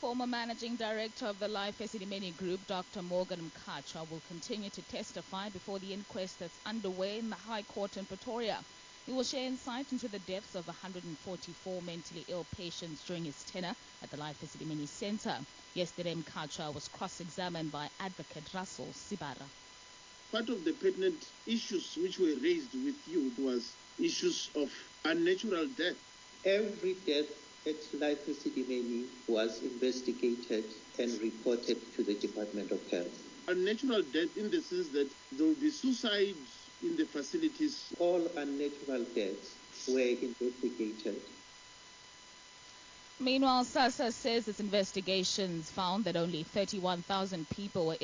Former Managing Director of the Life Esidimeni Group, Dr. Morgan Mkhatshwa, will continue to testify before the inquest that's underway in the High Court in Pretoria. He will share insight into the deaths of 144 mentally ill patients during his tenure at the Life Esidimeni Centre. Yesterday, Mkhatshwa was cross-examined by Advocate Russell Sibara. Part of the pertinent issues which were raised with you was issues of unnatural death. Every death at Life Esidimeni was investigated and reported to the Department of Health. Unnatural death in the sense that there will be suicide in the facilities. All unnatural deaths were investigated. Meanwhile, SASSA says its investigations found that only 31,000 people were